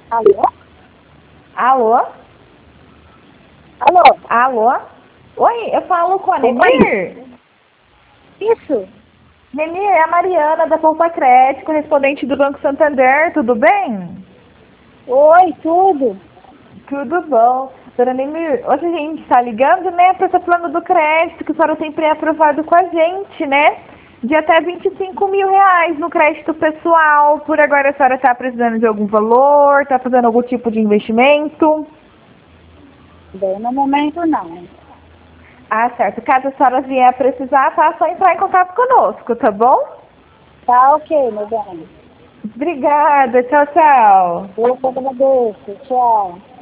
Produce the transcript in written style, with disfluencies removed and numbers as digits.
Alô? Alô? Alô? Alô? Oi, eu falo com a Nemir? Isso? Nemir, é a Mariana da Poupa Crédito, correspondente do Banco Santander, tudo bem? Oi, tudo? Tudo bom. Dona Nemir, hoje a gente está ligando, né, para esse plano do crédito que a senhora sempre é aprovado com a gente, né? De até R$ 25.000 no crédito pessoal. Por agora a senhora está precisando de algum valor, está fazendo algum tipo de investimento? Bem, no momento não. Ah, certo. Caso a senhora vier a precisar, tá só entrar em contato conosco, tá bom? Tá ok, meu bem. Obrigada. Tchau, tchau. Eu que agradeço. Tchau.